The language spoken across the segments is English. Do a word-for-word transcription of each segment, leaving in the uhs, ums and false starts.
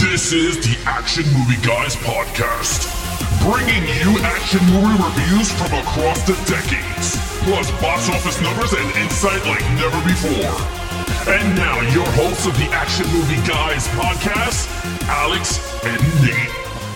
This is the Action Movie Guys podcast, bringing you action movie reviews from across the decades, plus box office numbers and insight like never before. And now, your hosts of the Action Movie Guys podcast, Alex and Nate.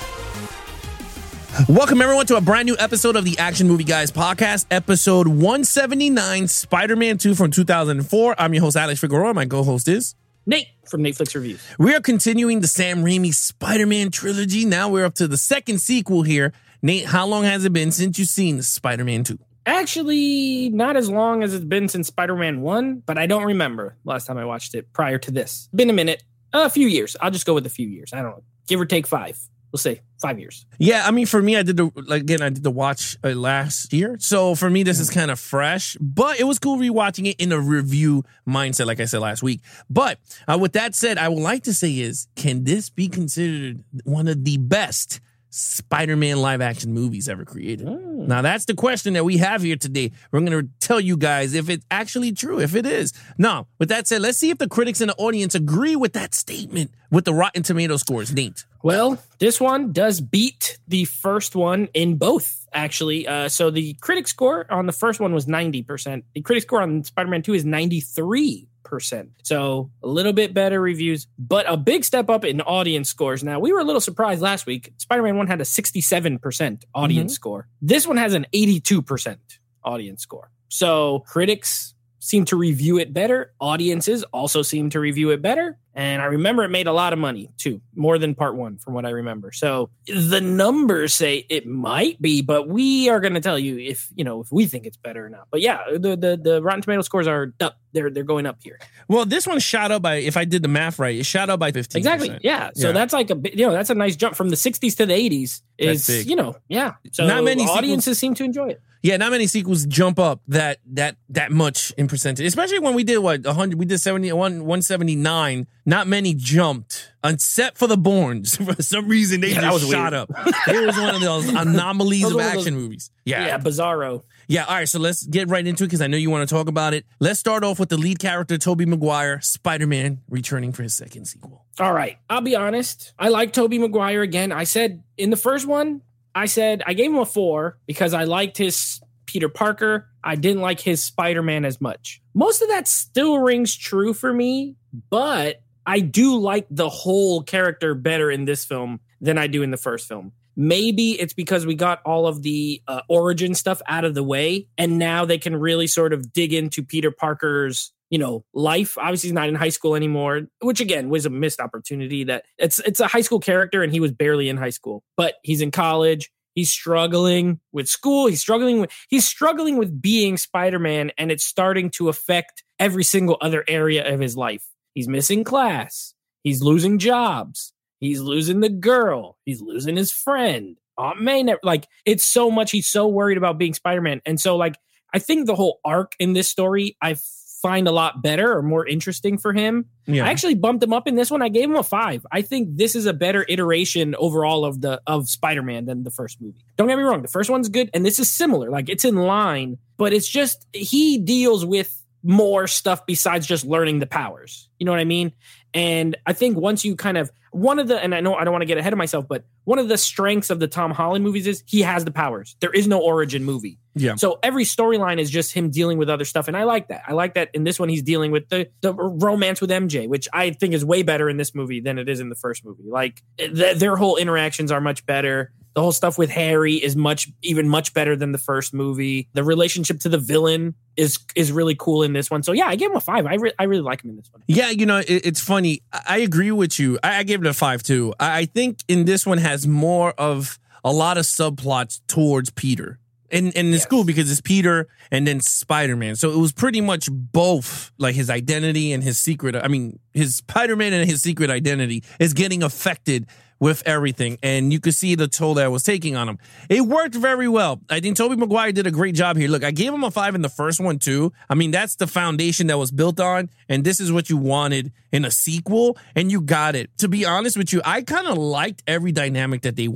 Welcome, everyone, to a brand new episode of the Action Movie Guys podcast, episode one seventy-nine, Spider-Man two from two thousand four. I'm your host, Alex Figueroa. My co-host is Nate from Netflix Reviews. We are continuing the Sam Raimi Spider-Man trilogy. Now we're up to the second sequel here. Nate, how long has it been since you've seen Spider-Man two? Actually, not as long as it's been since Spider-Man one, but I don't remember last time I watched it prior to this. Been a minute, a few years. I'll just go with a few years. I don't know, give or take five. We'll say five years. Yeah, I mean, for me, I did the like again. I did the watch uh, last year, so for me, this is kind of fresh. But it was cool rewatching it in a review mindset, like I said last week. But uh, with that said, I would like to say is, can this be considered one of the best Spider-Man live-action movies ever created? Mm. Now, that's the question that we have here today. We're going to tell you guys if it's actually true, if it is. Now, with that said, let's see if the critics and the audience agree with that statement with the Rotten Tomato scores. Nate. Well, this one does beat the first one in both, actually. Uh, so the critic score on the first one was ninety percent. The critic score on Spider-Man two is ninety-three percent. So a little bit better reviews, but a big step up in audience scores. Now, we were a little surprised last week. Spider-Man one had a sixty-seven percent audience mm-hmm. score. This one has an eighty-two percent audience score. So critics seem to review it better. Audiences also seem to review it better. And I remember it made a lot of money, too. More than part one, from what I remember. So the numbers say it might be, but we are going to tell you if, you know, if we think it's better or not. But yeah, the the, the Rotten Tomato scores are up. They're, they're going up here. Well, this one shot up by, if I did the math right, it shot up by fifteen percent. Exactly, yeah. So yeah. that's like a, you know, that's a nice jump from the sixties to the eighties. Is, you know, yeah. So not many audiences sequels, seem to enjoy it. Yeah, not many sequels jump up that that that much in percentage, especially when we did what one hundred. We did seventy-one, one seventy-nine. Not many jumped, except for the Bournes. For some reason, they yeah, just shot weird. up. It was one of those anomalies of action those, movies. Yeah, yeah, bizarro. Yeah, all right. So let's get right into it because I know you want to talk about it. Let's start off with the lead character, Tobey Maguire, Spider-Man, returning for his second sequel. All right, I'll be honest. I like Tobey Maguire again. I said in the first one. I said I gave him a four because I liked his Peter Parker. I didn't like his Spider-Man as much. Most of that still rings true for me, but I do like the whole character better in this film than I do in the first film. Maybe it's because we got all of the uh, origin stuff out of the way, and now they can really sort of dig into Peter Parker's you know, life. Obviously, he's not in high school anymore, which again was a missed opportunity. That it's it's a high school character, and he was barely in high school, but he's in college. He's struggling with school. He's struggling with he's struggling with being Spider-Man, and it's starting to affect every single other area of his life. He's missing class. He's losing jobs. He's losing the girl. He's losing his friend. Aunt May never, like it's so much. He's so worried about being Spider-Man, and so like I think the whole arc in this story, I've find a lot better or more interesting for him. Yeah. I actually bumped him up in this one. I gave him a five. I think this is a better iteration overall of the of Spider-Man than the first movie. Don't get me wrong. The first one's good, and this is similar. Like, it's in line, but it's just he deals with more stuff besides just learning the powers. You know what I mean? And I think once you kind of, one of the, and I know I don't want to get ahead of myself, but one of the strengths of the Tom Holland movies is he has the powers. There is no origin movie. Yeah. So every storyline is just him dealing with other stuff. And I like that. I like that in this one, he's dealing with the, the romance with M J, which I think is way better in this movie than it is in the first movie. Like th- their whole interactions are much better. The whole stuff with Harry is much, even much better than the first movie. The relationship to the villain is is really cool in this one. So yeah, I gave him a five. I re- I really like him in this one. Yeah, you know, it, it's funny. I, I agree with you. I, I gave it a five too. I, I think in this one has more of a lot of subplots towards Peter. And, and it's yes. cool because it's Peter and then Spider-Man. So it was pretty much both, like his identity and his secret. I mean, his Spider-Man and his secret identity is getting affected with everything. And you could see the toll that it was taking on him. It worked very well. I think Tobey Maguire did a great job here. Look, I gave him a five in the first one too. I mean, that's the foundation that was built on. And this is what you wanted in a sequel. And you got it. To be honest with you, I kind of liked every dynamic that they went.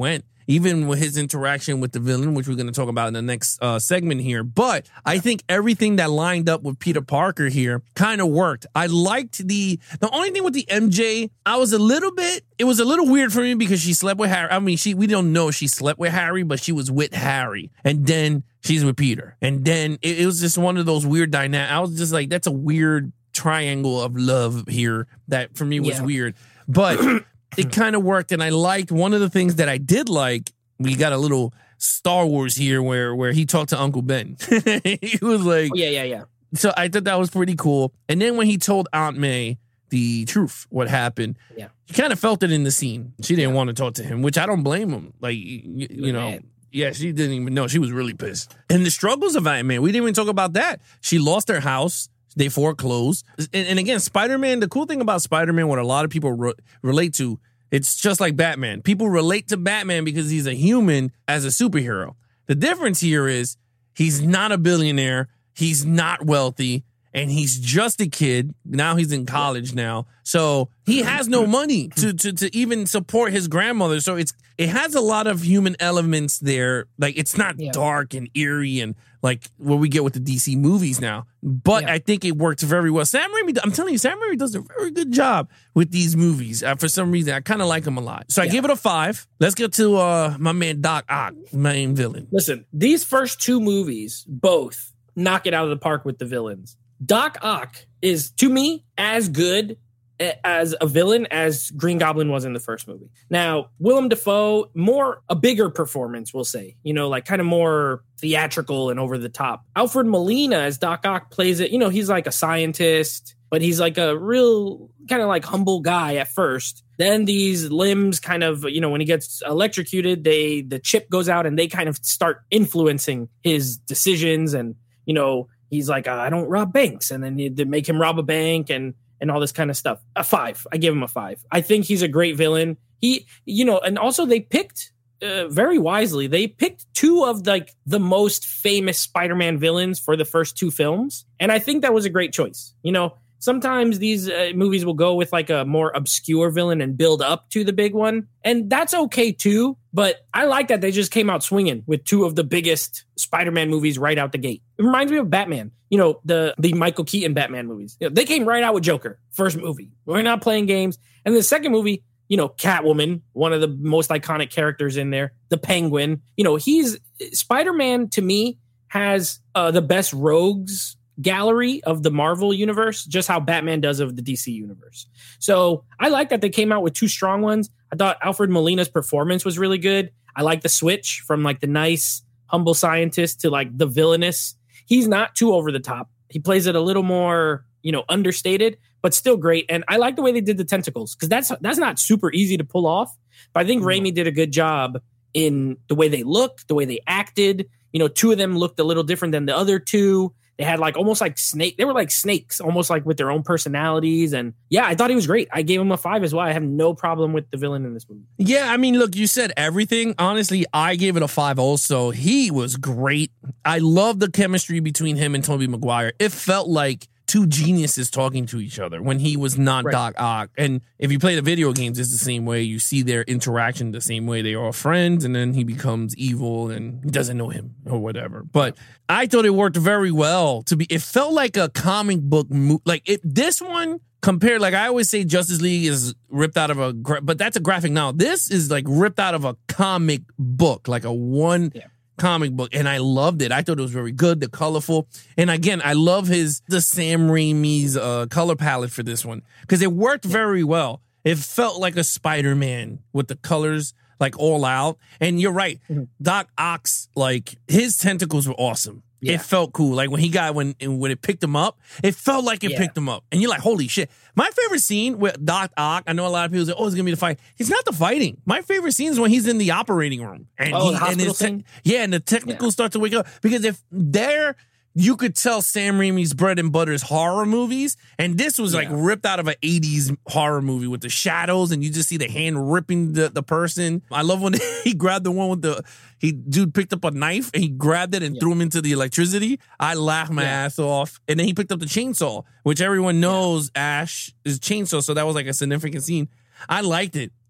even with his interaction with the villain, which we're going to talk about in the next uh, segment here. But I think everything that lined up with Peter Parker here kind of worked. I liked the, the only thing with the M J, I was a little bit, it was a little weird for me because she slept with Harry. I mean, she we don't know she slept with Harry, but she was with Harry. And then she's with Peter. And then it, it was just one of those weird dynamics. I was just like, that's a weird triangle of love here that for me was Yeah. weird. But it kind of worked. And I liked one of the things that I did like. We got a little Star Wars here where, where he talked to Uncle Ben. He was like, Oh, yeah, yeah, yeah. so I thought that was pretty cool. And then when he told Aunt May the truth, what happened, Yeah. you kind of felt it in the scene. She didn't want to talk to him, which I don't blame him. Like, you, you know, Man. yeah, she didn't even know. She was really pissed. And the struggles of Aunt May, we didn't even talk about that. She lost her house. They foreclosed. And, and again, Spider-Man, the cool thing about Spider-Man, what a lot of people re- relate to, it's just like Batman. People relate to Batman because he's a human as a superhero. The difference here is he's not a billionaire. He's not wealthy. And he's just a kid. Now he's in college now. So he has no money to, to, to even support his grandmother. So it's it has a lot of human elements there. Like, it's not Yeah. dark and eerie and like what we get with the D C movies now. But Yeah. I think it works very well. Sam Raimi, I'm telling you, Sam Raimi does a very good job with these movies. Uh, for some reason, I kind of like him a lot. So I Yeah. give it a five. Let's get to uh, my man Doc Ock, main villain. Listen, these first two movies both knock it out of the park with the villains. Doc Ock is, to me, as good as a villain as Green Goblin was in the first movie. Now, Willem Dafoe, more a bigger performance, we'll say, you know, like kind of more theatrical and over the top. Alfred Molina as Doc Ock plays it, you know, he's like a scientist, but he's like a real kind of like humble guy at first. Then these limbs kind of, you know, when he gets electrocuted, they the chip goes out and they kind of start influencing his decisions. And, you know, he's like, I don't rob banks. And then they make him rob a bank and and all this kind of stuff. A five. I give him a five. I think he's a great villain. He, you know, and also they picked uh, very wisely. They picked two of like the most famous Spider-Man villains for the first two films. And I think that was a great choice. You know, sometimes these uh, movies will go with like a more obscure villain and build up to the big one. And that's okay too. But I like that they just came out swinging with two of the biggest Spider-Man movies right out the gate. It reminds me of Batman. You know, the the Michael Keaton Batman movies. You know, they came right out with Joker, first movie. We're not playing games. And the second movie, you know, Catwoman, one of the most iconic characters in there, the Penguin. You know, he's Spider-Man to me has uh, the best rogues gallery of the Marvel universe, just how Batman does of the D C universe. So I like that they came out with two strong ones. I thought Alfred Molina's performance was really good. I like the switch from like the nice, humble scientist to like the villainous. He's not too over the top. He plays it a little more, you know, understated, but still great. And I like the way they did the tentacles because that's that's not super easy to pull off. But I think Raimi did a good job in the way they looked, the way they acted. You know, two of them looked a little different than the other two. They had like almost like snake. They were like snakes, almost like with their own personalities. And yeah, I thought he was great. I gave him a five as well. I have no problem with the villain in this movie. Yeah, I mean, look, you said everything. Honestly, I gave it a five also. He was great. I love the chemistry between him and Tobey Maguire. It felt like two geniuses talking to each other when he was not Right. Doc Ock. And if you play the video games, it's the same way. You see their interaction the same way. They are friends, and then he becomes evil and he doesn't know him or whatever. But I thought it worked very well. To be, it felt like a comic book movie. Like it, this one compared, like I always say, Justice League is ripped out of a, gra- but that's a graphic novel. This is like ripped out of a comic book, like a one. Yeah. comic book, and I loved it. I thought it was very good, the colorful, and again, I love his the Sam Raimi's uh, color palette for this one because it worked very well. It felt like a Spider-Man with the colors like all out, and you're right, Mm-hmm. Doc Ock's like his tentacles were awesome. Yeah. It felt cool, like when he got when when it picked him up, it felt like it Yeah. picked him up, and you're like, holy shit. My favorite scene with Doc Ock, I know a lot of people say, oh, it's gonna be the fight. It's not the fighting. My favorite scene is when he's in the operating room and Oh, he, the and hospital his te- scene? yeah, and the technicals start to wake up because if there. You could tell Sam Raimi's bread and butter is horror movies, and this was like Yeah. ripped out of an eighties horror movie with the shadows, and you just see the hand ripping the, the person. I love when he grabbed the one with the he dude picked up a knife and he grabbed it and Yeah. threw him into the electricity. I laughed my Yeah. ass off, and then he picked up the chainsaw, which everyone knows Ash is chainsaw, so that was like a significant scene. I liked it.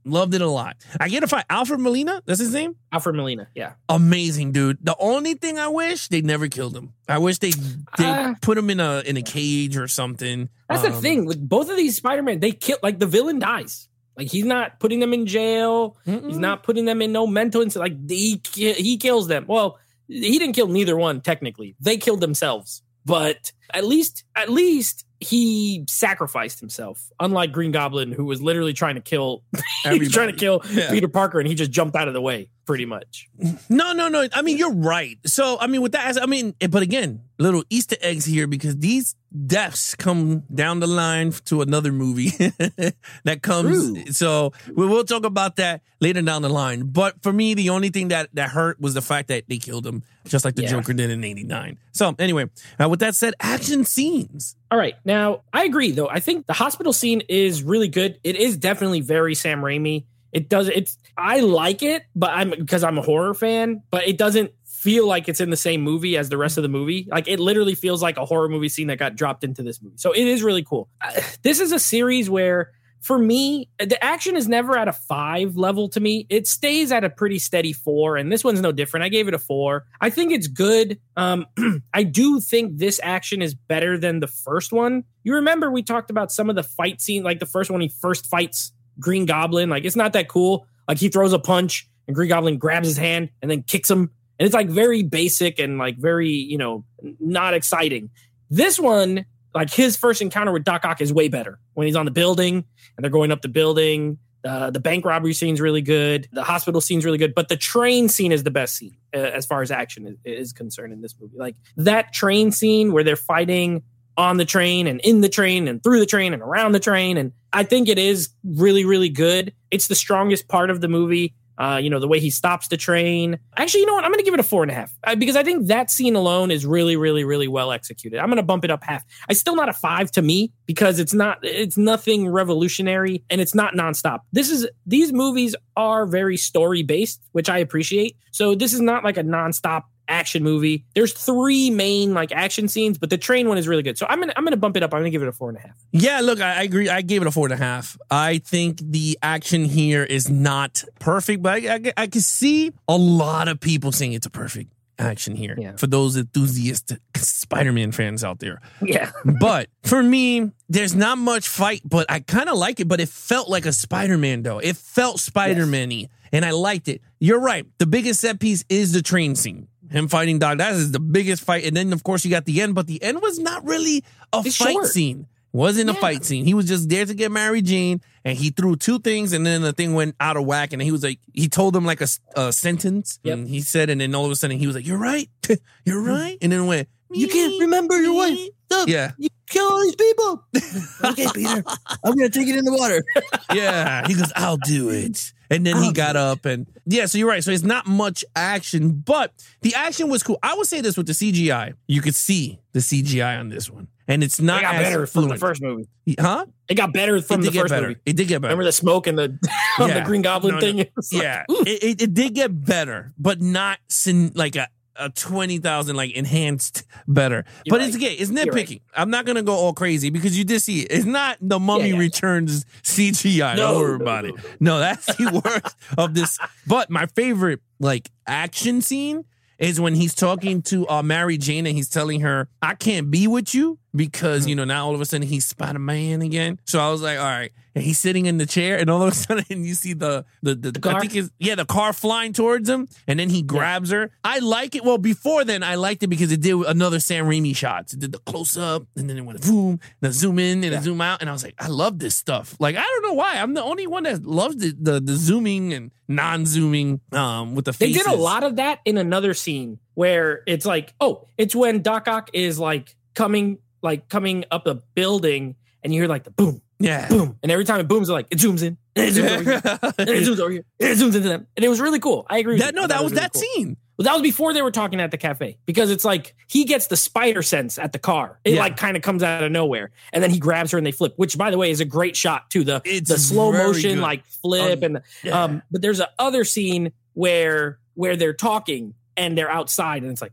Loved it a lot. I get a fight. Alfred Molina, that's his name? Alfred Molina, yeah. Amazing, dude. The only thing I wish, they never killed him. I wish they they Uh, put him in a in a cage or something. That's the Um, thing. Like both of these Spider-Man, they kill like the villain dies. Like he's not putting them in jail. Mm-mm. He's not putting them in no mental inst- like he ki- he kills them. Well, he didn't kill neither one technically. They killed themselves. But at least at least he sacrificed himself. Unlike Green Goblin, who was literally trying to kill he was trying to kill Yeah. Peter Parker and he just jumped out of the way pretty much. No, no, no. I mean, you're right. So, I mean, with that, I mean, but again, little Easter eggs here because these deaths come down the line to another movie that comes. True. So we will talk about that later down the line. But for me, the only thing that, that hurt was the fact that they killed him, just like the Yeah. Joker did in eighty-nine. So anyway, uh, with that said, action scenes. All right. Now, I agree, though. I think the hospital scene is really good. It is definitely very Sam Raimi. It does. It's. I like it, but I'm because I'm a horror fan. But it doesn't feel like it's in the same movie as the rest of the movie. Like it literally feels like a horror movie scene that got dropped into this movie. So it is really cool. Uh, this is a series where, for me, the action is never at a five level to me. It stays at a pretty steady four, and this one's no different. I gave it a four. I think it's good. Um, I do think this action is better than the first one. You remember we talked about some of the fight scene, like the first one he first fights Green Goblin. Like it's not that cool. Like he throws a punch and Green Goblin grabs his hand and then kicks him. And it's like very basic and like very, you know, not exciting. This one, like his first encounter with Doc Ock is way better when he's on the building and they're going up the building. Uh, the bank robbery scene's really good. The hospital scene's really good. But the train scene is the best scene uh, as far as action is, is concerned in this movie. Like that train scene where they're fighting on the train and in the train and through the train and around the train. And I think it is really, really good. It's the strongest part of the movie. Uh, you know, the way he stops the train. Actually, you know what? I'm going to give it a four and a half uh, because I think that scene alone is really, really, really well executed. I'm going to bump it up half. It's still not a five to me because it's not, it's nothing revolutionary and it's not nonstop. This is, these movies are very story based, which I appreciate. So this is not like a nonstop action movie. There's three main like action scenes, but the train one is really good. So I'm gonna I'm gonna bump it up. I'm gonna give it a four and a half. Yeah, look, I, I agree. I gave it a four and a half. I think the action here is not perfect, but I, I, I can see a lot of people saying it's a perfect action here. Yeah. For those enthusiast Spider-Man fans out there. Yeah. But for me, there's not much fight, but I kind of like it, but it felt like a Spider-Man though. It felt Spider-Man-y, yes. And I liked it. You're right. The biggest set piece is the train scene. Him fighting Doc, that is the biggest fight. And then, of course, you got the end, but the end was not really a It's fight short. scene. Wasn't Yeah. a fight scene. He was just there to get Mary Jane, and he threw two things, and then the thing went out of whack, and he was like, he told him like a, a sentence, Yep. and he said, and then all of a sudden he was like, you're right, you're right, and then it went, You can't remember your wife. Look, yeah, you kill all these people. Okay, Peter, I'm going to take it in the water. yeah. He goes, I'll do it. And then he I'll got up and yeah, so you're right. So it's not much action, but the action was cool. I would say this with the C G I. You could see the C G I on this one. And it's not It got as better from the fluent. first movie. Huh? It got better from it the did get first better. movie. It did get better. Remember the smoke and the on Yeah. the Green Goblin No, no. thing? It was like, Yeah, ooh. it, it, it did get better, but not sin, like a, a twenty thousand like enhanced better. You're but it's right. okay. It's You're nitpicking. right. I'm not gonna go all crazy because you did see it. It's not the Mummy Yeah, yeah. Returns C G I. No, Don't worry no, about no, it. no. No, that's the worst of this. But my favorite like action scene is when he's talking to uh, Mary Jane and he's telling her, I can't be with you because, you know, now all of a sudden he's Spider-Man again. So I was like, all right. And he's sitting in the chair and all of a sudden you see the, the, the, The car? I think it's, yeah, the car flying towards him and then he grabs her. I like it. Well, before then I liked it because it did another Sam Raimi shots. It did the close up and then it went boom, then zoom in and Yeah. then zoom out. And I was like, I love this stuff. Like, I don't know why. I'm the only one that loves the, the, the zooming and non-zooming um, with the They faces. did a lot of that in another scene where it's like, oh, it's when Doc Ock is like coming, like coming up a building, and you hear like the boom, Yeah. boom, and every time it booms, it like it zooms in, and it zooms over here, and it zooms over here, and it zooms into them, and it was really cool. I agree. With That, you. no, I that thought it was really that cool. scene. Well, that was before they were talking at the cafe because it's like he gets the spider sense at the car. It Yeah. like kind of comes out of nowhere, and then he grabs her and they flip. Which, by the way, is a great shot too. The It's the slow very motion good. like flip Um, and yeah. um. But there's a other scene where where they're talking and they're outside and it's like boom,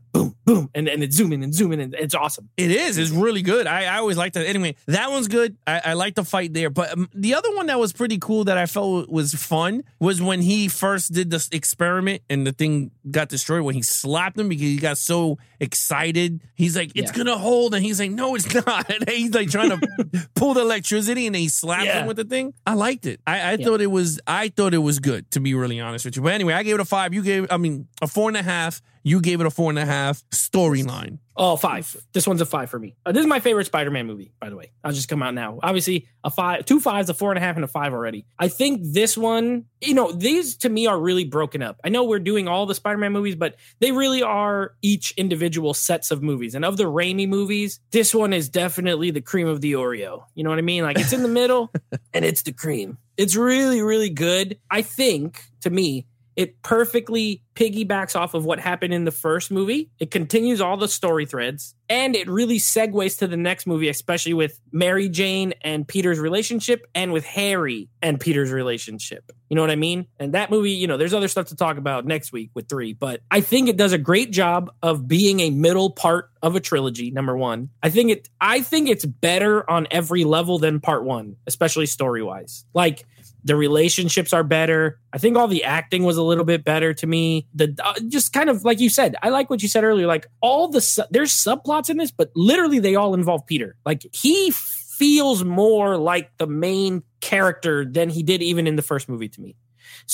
boom, and, and it's zooming and zooming, and it's awesome. It is. It's really good. I, I always like that. Anyway, that one's good. I, I like the fight there. But um, the other one that was pretty cool that I felt was fun was when he first did this experiment and the thing got destroyed, when he slapped him because he got so excited. He's like, it's Yeah. going to hold. And he's like, no, it's not. And he's like trying to pull the electricity and then he slaps Yeah. him with the thing. I liked it. I, I Yeah. thought it was, I thought it was good, to be really honest with you. But anyway, I gave it a five. You gave, I mean, a four and a half. You gave it a four and a half. Storyline. Oh, five. This one's a five for me. Uh, this is my favorite Spider-Man movie, by the way. I'll just come out now. Obviously, a five, two fives, a four and a half, and a five already. I think this one, you know, these to me are really broken up. I know we're doing all the Spider-Man movies, but they really are each individual sets of movies. And of the Raimi movies, this one is definitely the cream of the Oreo. You know what I mean? Like, it's in the middle, and it's the cream. It's really, really good. I think, to me, it perfectly piggybacks off of what happened in the first movie. It continues all the story threads, and it really segues to the next movie, especially with Mary Jane and Peter's relationship, and with Harry and Peter's relationship. You know what I mean? And that movie, you know, there's other stuff to talk about next week with three, but I think it does a great job of being a middle part of a trilogy, number one. I think it, I think it's better on every level than part one, especially story-wise. Like, the relationships are better. I think all the acting was a little bit better to me. The uh, just kind of like you said, I like what you said earlier. Like all the su- there's subplots in this, but literally they all involve Peter. Like he feels more like the main character than he did even in the first movie to me.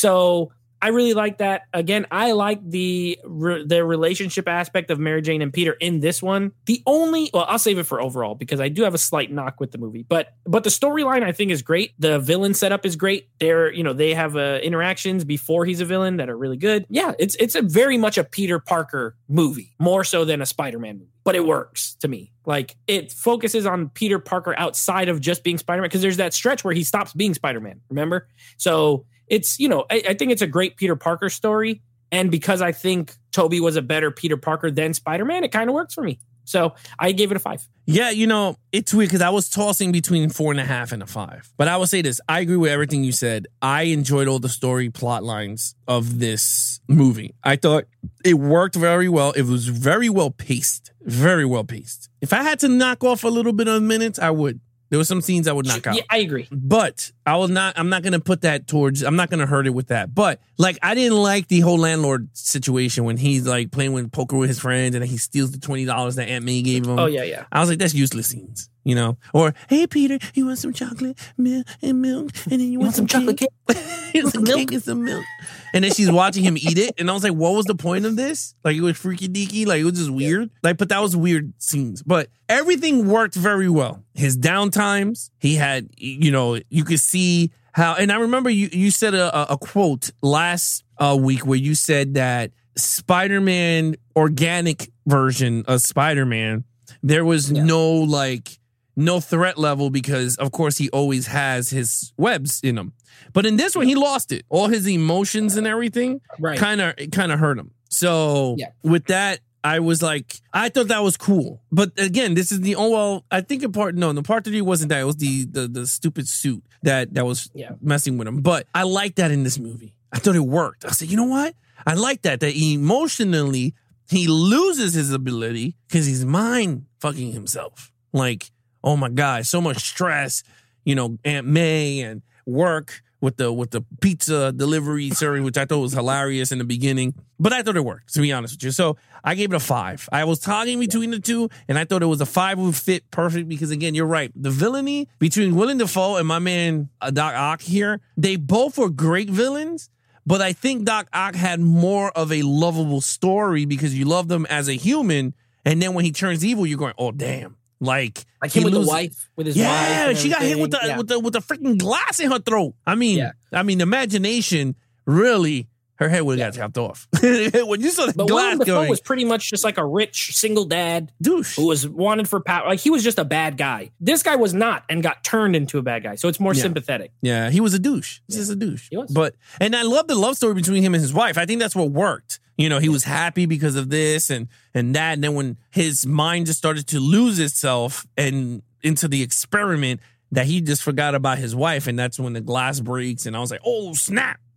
So I really like that. Again, I like the re- the relationship aspect of Mary Jane and Peter in this one. The only, well, I'll save it for overall because I do have a slight knock with the movie. But but the storyline I think is great. The villain setup is great. They're you know they have uh, interactions before he's a villain that are really good. Yeah, it's it's a very much a Peter Parker movie, more so than a Spider-Man movie. But it works to me. Like it focuses on Peter Parker outside of just being Spider-Man because there's that stretch where he stops being Spider-Man. Remember? So. It's, you know, I, I think it's a great Peter Parker story. And because I think Tobey was a better Peter Parker than Spider-Man, it kind of works for me. So I gave it a five. Yeah, you know, it's weird because I was tossing between four and a half and a five. But I will say this. I agree with everything you said. I enjoyed all the story plot lines of this movie. I thought it worked very well. It was very well paced. Very well paced. If I had to knock off a little bit of minutes, I would. There were some scenes I would knock out. Yeah, I agree. But I will not, I'm not going to put that towards, I'm not going to hurt it with that. But like, I didn't like the whole landlord situation when he's like playing with poker with his friends and then he steals the twenty dollars that Aunt May gave him. Oh, yeah, yeah. I was like, that's useless scenes, you know? Or, hey, Peter, you want some chocolate milk and milk? And then you, You want, want some chocolate cake? cake? some milk? cake and some milk. And then she's watching him eat it. And I was like, what was the point of this? Like, it was freaky deaky. Like, it was just weird. Like, but that was weird scenes. But everything worked very well. His downtimes, he had, you know, you could see how, and I remember you, you said a, a quote last uh, week where you said that Spider-Man organic version of Spider-Man, there was Yeah. no like, no threat level because, of course, he always has his webs in him. But in this one, he lost it. All his emotions and everything Right. kind of kind of hurt him. So Yeah. with that, I was like, I thought that was cool. But again, this is the oh well. I think in part no, the part three wasn't that. It was the the the stupid suit that that was Yeah. messing with him. But I like that in this movie. I thought it worked. I said, you know what? I like that that emotionally he loses his ability because he's mind fucking himself. Like, oh my God, so much stress. You know, Aunt May and work with the with the pizza delivery serving, which I thought was hilarious in the beginning. But I thought it worked, to be honest with you. So I gave it a five. I was toggling between the two, and I thought it was a five would fit perfect because, again, you're right. The villainy between Willem Dafoe and my man uh, Doc Ock here, they both were great villains. But I think Doc Ock had more of a lovable story because you love them as a human. And then when he turns evil, you're going, oh, damn. Like, Like he him with the loses- wife, with his wife. Yeah, and she got hit with the everything. Yeah. with the with the freaking glass in her throat. I mean, Yeah. I mean, imagination really, her head would have got chopped off when you saw the But glass Willem Dafoe going. was pretty much just like a rich single dad Douche. who was wanted for power. Like he was just a bad guy. This guy was not and got turned into a bad guy. So it's more Yeah. sympathetic. Yeah, he was a douche. He's just a douche. He was. But and I love the love story between him and his wife. I think that's what worked. You know, he was happy because of this and and that. And then when his mind just started to lose itself and into the experiment, that he just forgot about his wife, and that's when the glass breaks. And I was like, oh snap!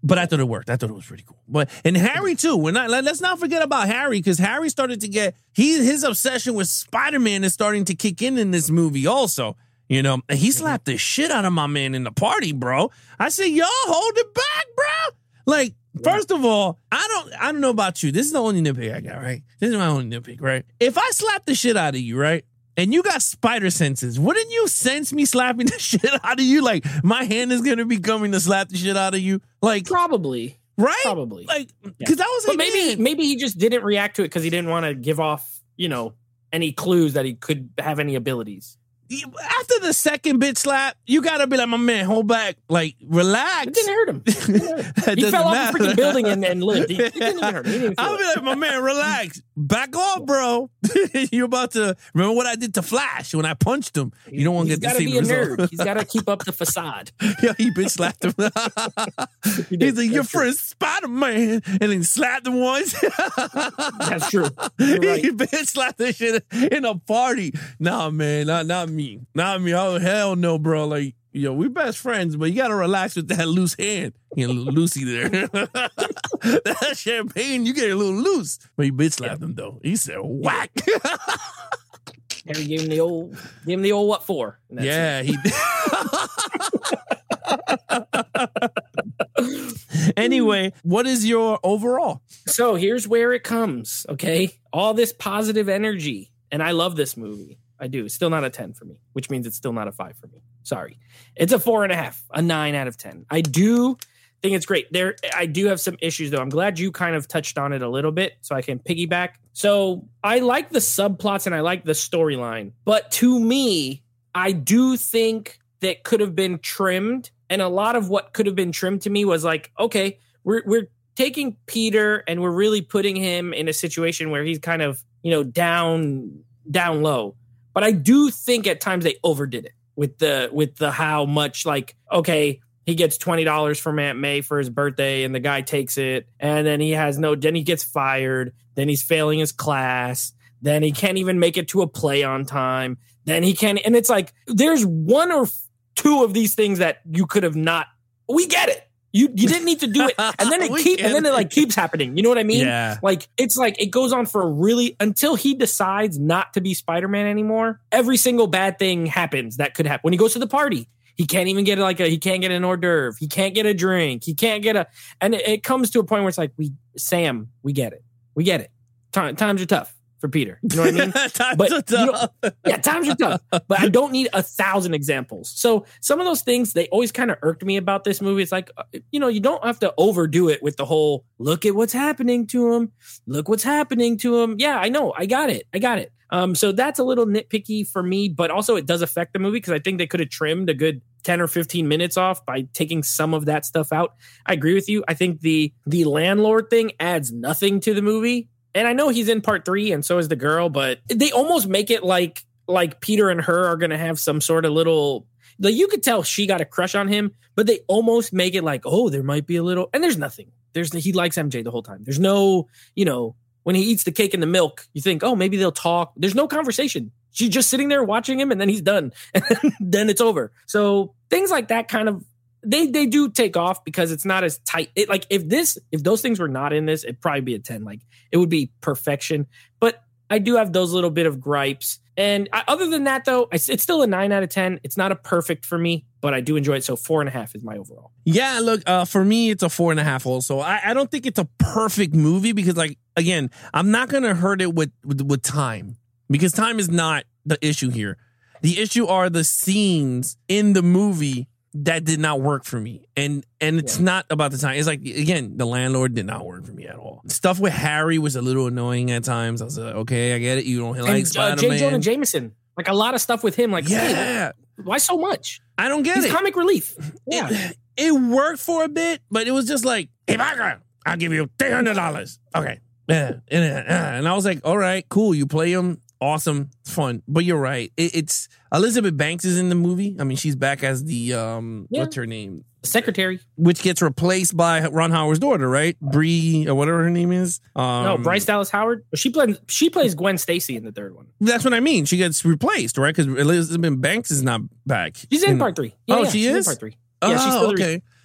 But I thought it worked. I thought it was pretty cool. But and Harry too. We're not. Let's not forget about Harry because Harry started to get he his obsession with Spider-Man is starting to kick in in this movie also. You know, and he slapped the shit out of my man in the party, bro. I said, y'all hold it back, bro. Like, first of all, I don't I don't know about you. This is the only nitpick I got, right? This is my only nitpick, right? If I slap the shit out of you, right? And you got spider senses, wouldn't you sense me slapping the shit out of you? Like, my hand is going to be coming to slap the shit out of you? Like, Probably. right? Probably. Like, because Yeah. I was But like, maybe man. maybe he just didn't react to it because he didn't want to give off, you know, any clues that he could have any abilities. After the second bitch slap, you gotta be like, my man, hold back, like, relax. It didn't hurt him. It didn't hurt him. That He doesn't fell off matter. a freaking building and, and lived. He, it didn't even hurt him. He didn't feel I'll it. be like, my man, relax. Back off, bro. You're about to remember what I did to Flash when I punched him. You don't want to He's get got the to same be a result. nerd. He's got to keep up the facade. Yeah, he bitch slapped him. He did. He's like, your That's true. friend Spider Man, and then slapped him once. That's true. You're right. He bitch slapped that shit in a party. Nah, man, not not me, not me. Oh hell no, bro. Like, yo, we best friends, but you gotta relax with that loose hand. You know, Lucy there. That champagne, you get a little loose. But he bitch slapped him though. He said, whack. Harry gave him the old, gave him the old what for? And that's Yeah, he did. Anyway, what is your overall? So here's where it comes, okay? All this positive energy. And I love this movie. I do. It's still not a ten for me, which means it's still not a five for me. Sorry. It's a four and a half, a nine out of ten. I do think it's great. There, I do have some issues, though. I'm glad you kind of touched on it a little bit so I can piggyback. So I like the subplots and I like the storyline. But to me, I do think that could have been trimmed. And a lot of what could have been trimmed to me was like, okay, we're we're taking Peter and we're really putting him in a situation where he's kind of, you know, down down low. But I do think at times they overdid it with the with the how much like, okay, he gets twenty dollars from Aunt May for his birthday and the guy takes it and then he has no then he gets fired, then he's failing his class, then he can't even make it to a play on time, then he can't and it's like there's one or two of these things that you could have not we get it. You you didn't need to do it. And then it We keep get and then it like keeps happening. You know what I mean? Yeah. Like it's like it goes on for really until he decides not to be Spider-Man anymore. Every single bad thing happens that could happen. When he goes to the party, he can't even get like a he can't get an hors d'oeuvre. He can't get a drink. He can't get a and it, it comes to a point where it's like we Sam, we get it. We get it. Time, times are tough for Peter. You know what I mean? Times But are you tough. know- yeah, times are tough, but I don't need a thousand examples. So some of those things, they always kind of irked me about this movie. It's like, uh, you know, you don't have to overdo it with the whole, look at what's happening to him. Look what's happening to him. Yeah, I know. I got it. I got it. Um, so that's a little nitpicky for me, but also it does affect the movie because I think they could have trimmed a good ten or fifteen minutes off by taking some of that stuff out. I agree with you. I think the the landlord thing adds nothing to the movie. And I know he's in part three and so is the girl, but they almost make it like like Peter and her are going to have some sort of little, like you could tell she got a crush on him, but they almost make it like, oh, there might be a little, and there's nothing. There's he likes M J the whole time. There's no, you know, when he eats the cake and the milk, you think, oh, maybe they'll talk. There's no conversation. She's just sitting there watching him and then he's done. And then it's over. So things like that kind of, They they do take off because it's not as tight. It, like if this if those things were not in this, it'd probably be a ten. Like it would be perfection. But I do have those little bit of gripes. And I, other than that, though, I, it's still a nine out of ten. It's not a perfect for me, but I do enjoy it. So four and a half is my overall. Yeah, look, uh, for me, it's a four and a half also. I, I don't think it's a perfect movie because, like, again, I'm not going to hurt it with, with with time because time is not the issue here. The issue are the scenes in the movie that did not work for me. And and it's Yeah. not about the time. It's like, again, the landlord did not work for me at all. Stuff with Harry was a little annoying at times. I was like, okay, I get it. You don't like and uh, Spider-Man. J. Jonah Jameson, like a lot of stuff with him. Like, hey, Yeah. why so much? I don't get He's it. comic relief. Yeah. It, it worked for a bit, but it was just like, hey, Parker, I'll give you three hundred dollars. Okay. Yeah, yeah, yeah. And I was like, all right, cool. You play him. Awesome. It's fun. But you're right. It, it's Elizabeth Banks is in the movie. I mean, she's back as the, um, Yeah. what's her name? Secretary. Which gets replaced by Ron Howard's daughter, right? Bree, or whatever her name is. Um, No, Bryce Dallas Howard. She plays she plays Gwen Stacy in the third one. That's what I mean. She gets replaced, right? Because Elizabeth Banks is not back. She's in part three. Yeah, Oh, yeah, she she's is? in part three. Yeah, she's Oh, still the okay.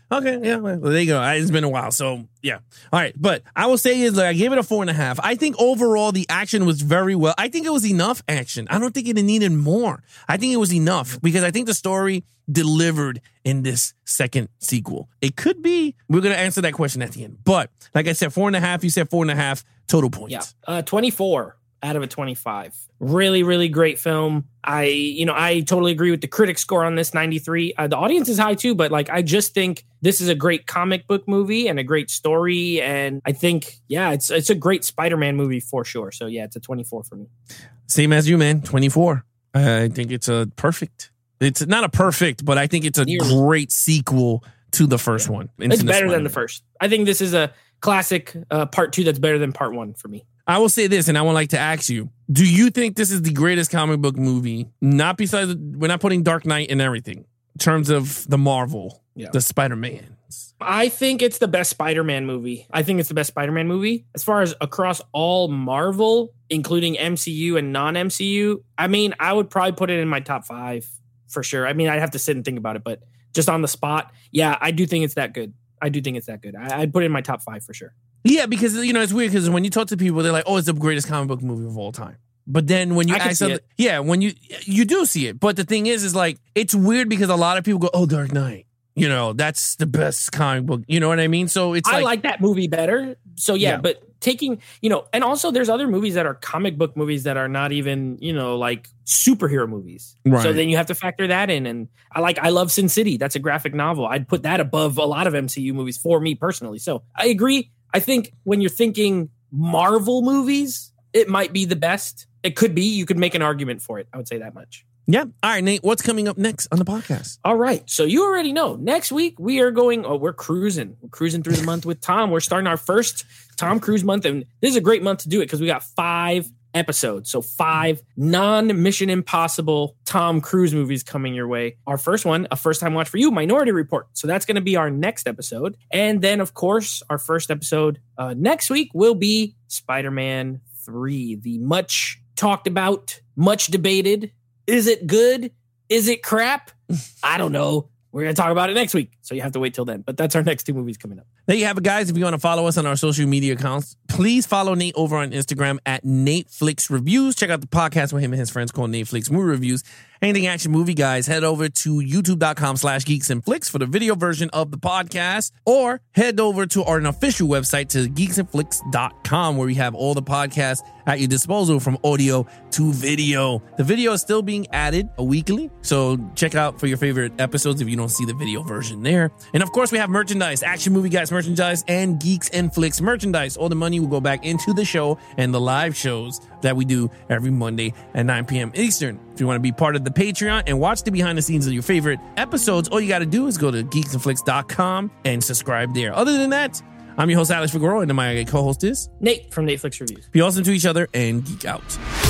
Okay, yeah, well, there you go. It's been a while, so yeah. All right, but I will say is like I gave it a four and a half. I think overall the action was very well. I think it was enough action. I don't think it needed more. I think it was enough because I think the story delivered in this second sequel. It could be. We're gonna answer that question at the end. But like I said, four and a half. You said four and a half total points. Yeah, uh, twenty-four out of a twenty-five. Really, really great film. I, you know, I totally agree with the critic score on this, ninety-three. Uh, the audience is high too, but like, I just think this is a great comic book movie and a great story. And I think, yeah, it's it's a great Spider-Man movie for sure. So yeah, it's a twenty-four for me. Same as you, man. twenty-four. I think it's a perfect. It's not a perfect, but I think it's a Nearly. great sequel to the first yeah. one. It's better than the first. I think this is a classic uh, part two that's better than part one for me. I will say this, and I would like to ask you, do you think this is the greatest comic book movie? Not besides, we're not putting Dark Knight and everything, in terms of the Marvel, yeah. the Spider-Mans. I think it's the best Spider-Man movie. I think it's the best Spider-Man movie. As far as across all Marvel, including M C U and non-M C U, I mean, I would probably put it in my top five for sure. I mean, I'd have to sit and think about it, but just on the spot, yeah, I do think it's that good. I do think it's that good. I, I'd put it in my top five for sure. Yeah, because, you know, it's weird because when you talk to people, they're like, oh, it's the greatest comic book movie of all time. But then when you I ask them, yeah, when you, you do see it. But the thing is, is like, it's weird because a lot of people go, oh, Dark Knight. You know, that's the best comic book. You know what I mean? So it's I like, like that movie better. So yeah, yeah, but taking, you know, and also there's other movies that are comic book movies that are not even, you know, like superhero movies. Right. So then you have to factor that in. And I like, I love Sin City. That's a graphic novel. I'd put that above a lot of M C U movies for me personally. So I agree. I think when you're thinking Marvel movies, it might be the best. It could be. You could make an argument for it. I would say that much. Yeah. All right, Nate, what's coming up next on the podcast? All right. So you already know. Next week, we are going, oh, we're cruising. We're cruising through the month with Tom. We're starting our first Tom Cruise month. And this is a great month to do it because we got five episodes. So five non-Mission Impossible Tom Cruise movies coming your way. Our first one, a first-time watch for you, Minority Report. So that's going to be our next episode. And then, of course, our first episode uh, next week will be Spider-Man three, the much talked about, much debated. Is it good? Is it crap? I don't know. We're going to talk about it next week, so you have to wait till then. But that's our next two movies coming up. There you have it, guys. If you want to follow us on our social media accounts, please follow Nate over on Instagram at NateFlix Reviews. Check out the podcast with him and his friends called NateFlix Movie Reviews. Anything action movie, guys, head over to youtube.com slash geeks and flicks for the video version of the podcast, or head over to our official website to geeks and flicks dot com where we have all the podcasts at your disposal from audio to video. The video is still being added weekly, so check out for your favorite episodes if you don't see the video version there. And of course, we have merchandise, Action Movie Guys merchandise, and Geeks and Flicks merchandise. All the money will go back into the show and the live shows that we do every Monday at nine p.m. Eastern. If you want to be part of the Patreon and watch the behind the scenes of your favorite episodes, all you got to do is go to geeks and flicks dot com and subscribe there. Other than that, I'm your host, Alex Figueroa, and my co-host is Nate from NateFlix Reviews. Be awesome to each other and geek out.